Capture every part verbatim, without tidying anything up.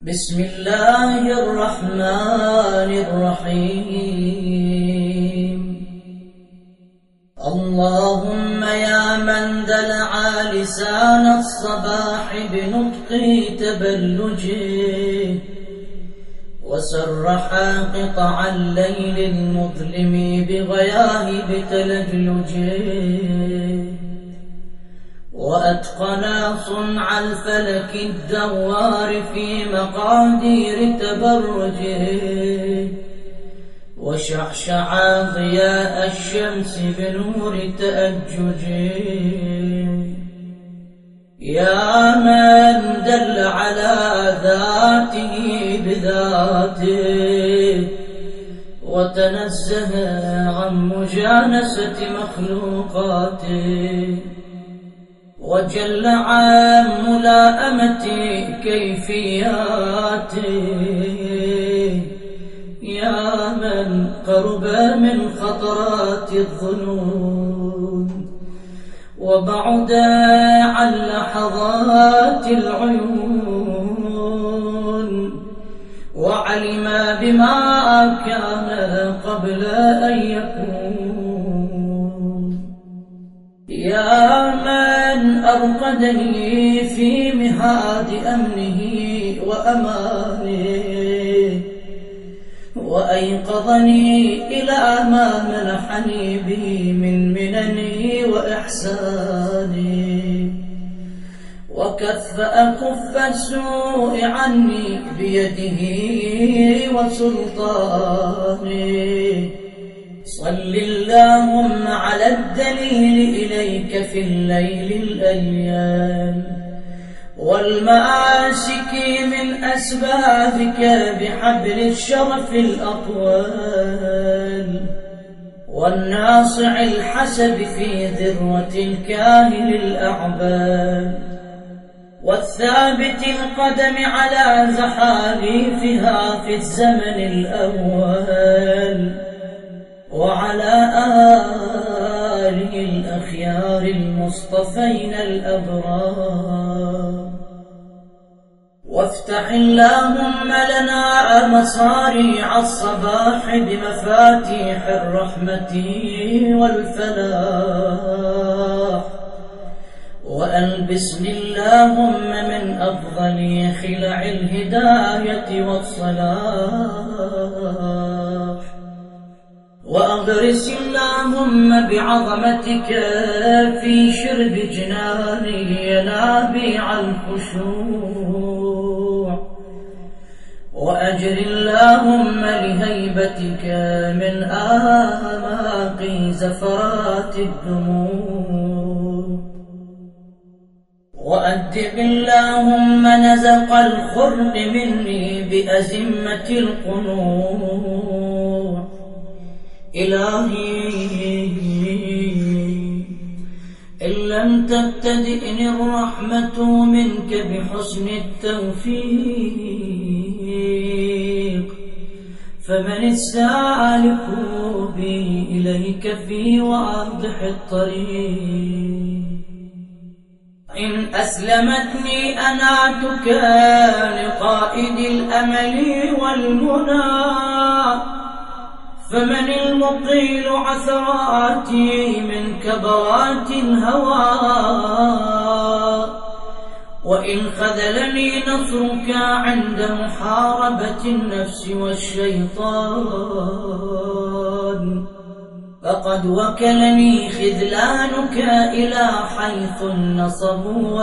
بسم الله الرحمن الرحيم. اللهم يا من دلع لسان الصباح بنطق تبلجه، وسرح قطع الليل المظلم بغياهب تلجلجه، وأتقن صنع الفلك الدوار في مقادير تبرجه، وشعشع ضياء الشمس بنور تأججه. يا من دل على ذاته بذاته، وتنزه عن مجانسة مخلوقاته، وجل عن ملائمة كيفياته. يا من قرب من خطرات الظنون، وبعد عن لحظات العيون، وعلم بما كان قبل أن يكون. يا من أرقدني في مهاد أمنه وأمانه، وأيقظني إلى ما منحني به من مننه وإحسانه، وكف أكف السوء عني بيده وسلطانه. صل اللهم على الدليل إليك في الليل الأيام، والمآسك من أسبابك بحبل الشرف الأطوال، والناصع الحسب في ذروة الكاهل الأعبال، والثابت القدم على زحاليفها في الزمن الأول، وعلى آله الأخيار المصطفين الأبرار. وافتح اللهم لنا مصاريع الصباح بمفاتيح الرحمة والفلاح، وألبسني اللهم من أفضل خلع الهداية والصلاح، وأغرس اللهم بعظمتك في شرب جناني ينابيع الخشوع، وأجر اللهم لهيبتك من آماق زفرات الدموع، وأدب اللهم نزق الخرق مني بأزمة القنوع. إلهي إن لم تبتدئني الرحمة منك بحسن التوفيق، فمن السالك بي إليك في واضح الطريق. إن أسلمتني أناتك لقائد الأمل والمنى، فمن المقيل عثراتي من كبوات الهوى. وإن خذلني نصرك عند محاربة النفس والشيطان، فقد وكلني خذلانك إلى حيث النصب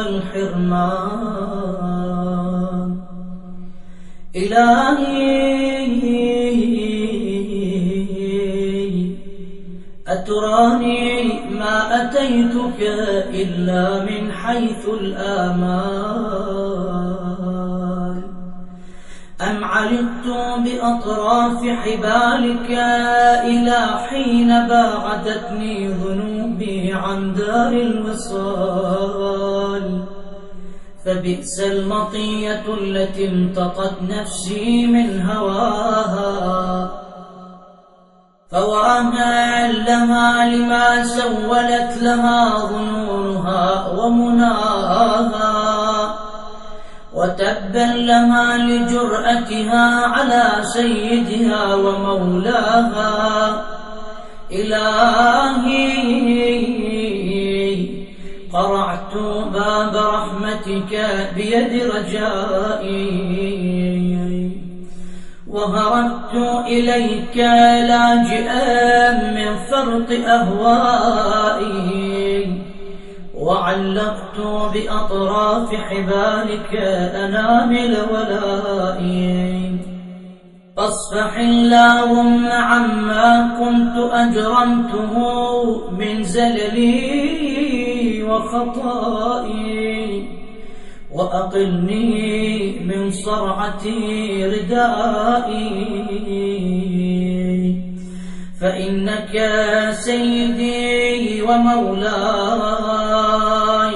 والحرمان. إلهي أتراني ما أتيتك إلا من حيث الآمال، أم علقت بأطراف حبالك إلى حين باعدتني ذنوبي عن دار الوصال. فبئس المطية التي امتطت نفسي من هواها، فواها لها لما سولت لها ظنونها ومناها، وتبا لها لجرأتها على سيدها ومولاها. إلهي قرعت باب رحمتك بيد رجائي، وهربت إليك لاجئا من فرط أهوائي، وعلقت بأطراف حبالك أنامل ولائي. فاصفح اللهم عما كنت أجرمته من زللي وخطائي، وأقلني من صرعة ردائي، فإنك سيدي ومولاي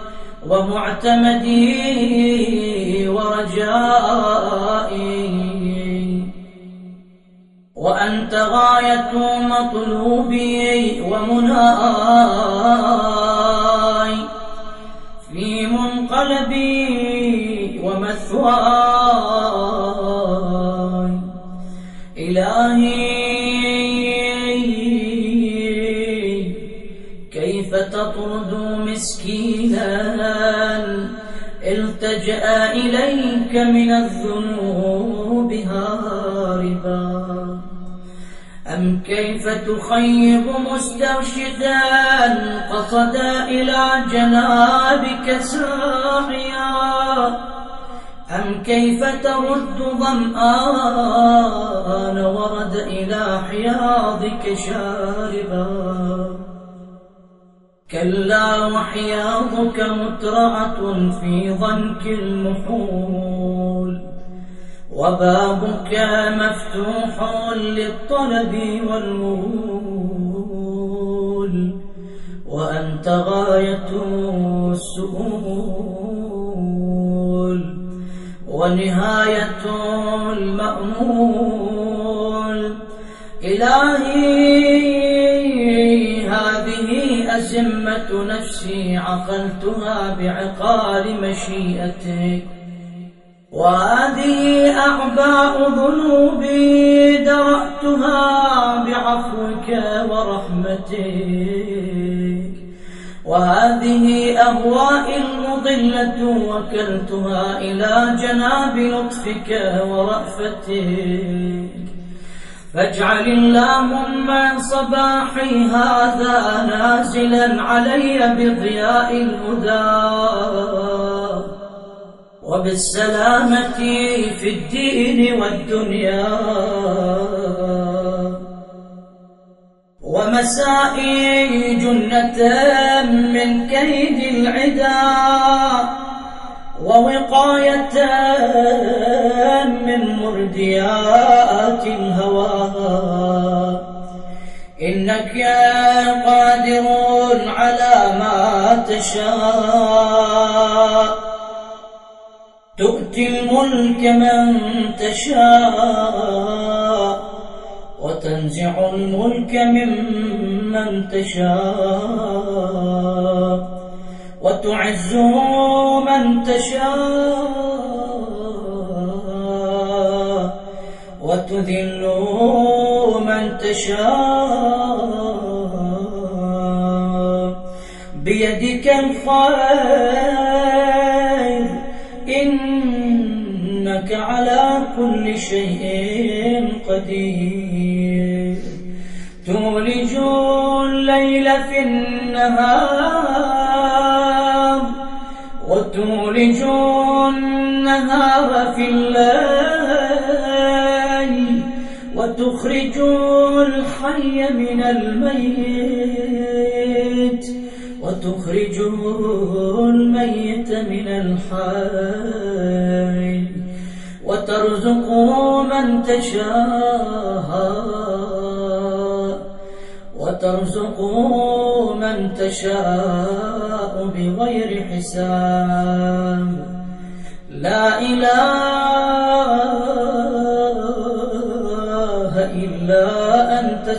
ومعتمدي ورجائي، وأنت غاية مطلوبي ومناي في منقلبي ومثواي. إلهي كيف تطرد مسكينا التجأ إليك من الذنوب هاربا، أم كيف تخيب مسترشدا قصد إلى جنابك ساعيا، أم كيف ترد ظمآن ورد إلى حياضك شاربا. كلا وحياضك مترعة في ضنك المحول، وبابك مفتوح للطلب والمرول، وأنت غاية السؤول ونهاية المأمول. إلهي هذه أزمة نفسي عقلتها بعقال مشيئتك، وهذه أعباء ذنوبي درأتها بعفوك ورحمتك، وهذه أهوائي المضلة وكلتها إلى جناب لطفك ورأفتك. فاجعل اللهم صباحي هذا نازلا علي بضياء الهدى وبالسلامة في الدين والدنيا، ومسائي جنة من كيد العدا، ووقاية من مرديات الهوى. إنك قادر على ما تشاء، تؤتي الملك من تشاء، وتنزع الملك ممن تشاء، وتعز من تشاء، وتذل من تشاء. بيدك الخير، إنك على كل شيء قدير. تولج الليل في النهار، وتولج النهار في الليل، وتخرج الحي من الميت، وتخرج الميت من الحي، وترزق من تشاء، وترزق من تشاء بغير حساب. لا إله إلا أنت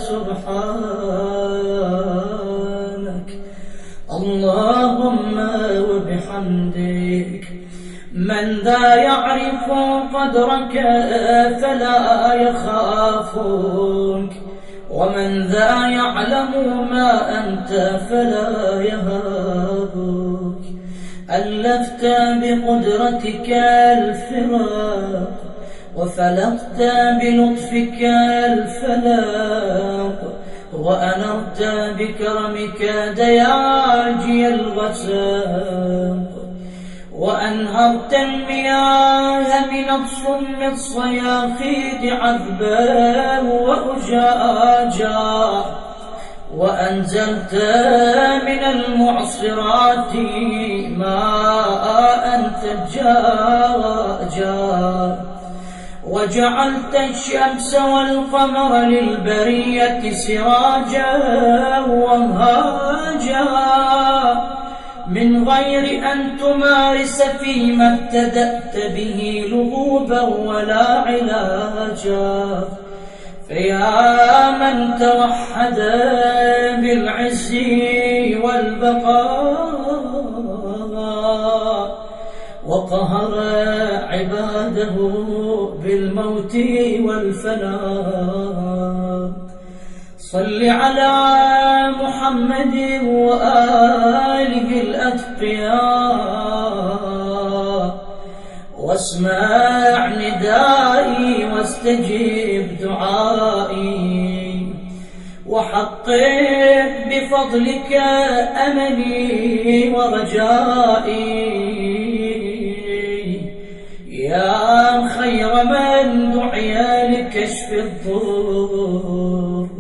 سبحانك، اللهم وبحمدك. من ذا يعرف قدرك فلا يخافك، ومن ذا يعلم ما أنت فلا يهابك. ألفت بقدرتك الفراق، وفلقت بلطفك الفلاق، وأنرت بكرمك دياجي الغساق، وأنهرت المياه من الصم الصياخيد عذبا وأجاجا، وأنزلت من المعصرات ماء ثجاجا، وجعلت الشمس والقمر للبرية سراجا ومهاجا، من غير أن تمارس فيما ابتدأت به لغوبا ولا علاجا. فيا من توحد بالعز والبقاء، وقهر عباده بالموت والفناء، صل على محمد وآله الأتقياء، واسمع ندائي واستجب دعائي، وحقق بفضلك أملي ورجائي، يا خير من دعي لكشف الضر،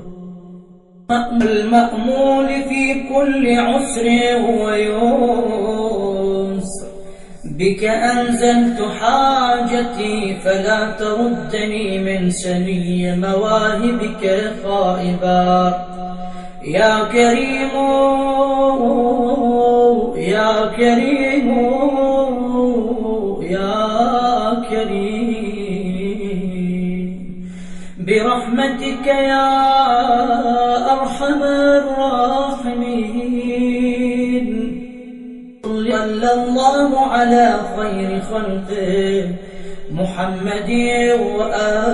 المأمول في كل عسر ويسر. بك أنزلت حاجتي فلا تردني من سني مواهبك خائبا. يا كريم يا كريم يا كريم، برحمتك يا أرحم الراحمين. صلى الله على خير خلقه محمد وآله